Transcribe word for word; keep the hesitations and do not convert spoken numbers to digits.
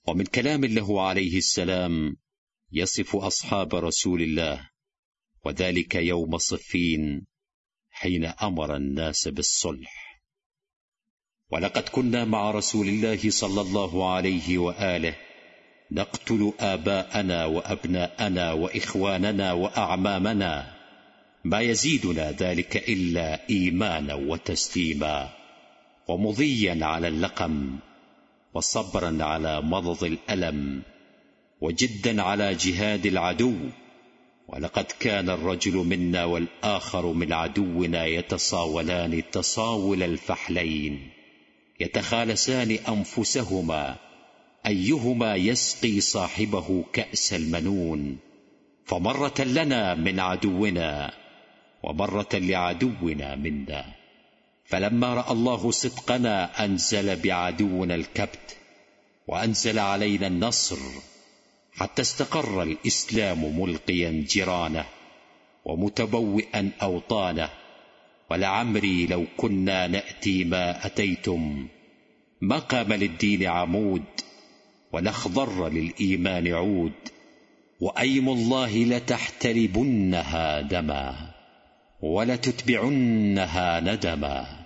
ومن كلام له عليه السلام يصف أصحاب رسول الله، وذلك يوم صفين حين أمر الناس بالصلح: ولقد كنا مع رسول الله صلى الله عليه وآله نقتل آباءنا وأبناءنا وإخواننا وأعمامنا، ما يزيدنا ذلك إلا إيمانا وتسليما، ومضيا على اللقم، وصبرا على مضض الألم، وجدا على جهاد العدو. ولقد كان الرجل منا والآخر من عدونا يتصاولان تصاول الفحلين، يتخالسان أنفسهما أيهما يسقي صاحبه كأس المنون، فمرة لنا من عدونا ومرة لعدونا منا. فلما رأى الله صدقنا أنزل بعدونا الكبت، وأنزل علينا النصر، حتى استقر الإسلام ملقيا جيرانه ومتبوئا أوطانه. ولعمري لو كنا نأتي ما أتيتم، ما قام للدين عمود، ولا اخضر للإيمان عود، وأيم الله لتحتلبنها دما، ولتتبعنها ندما.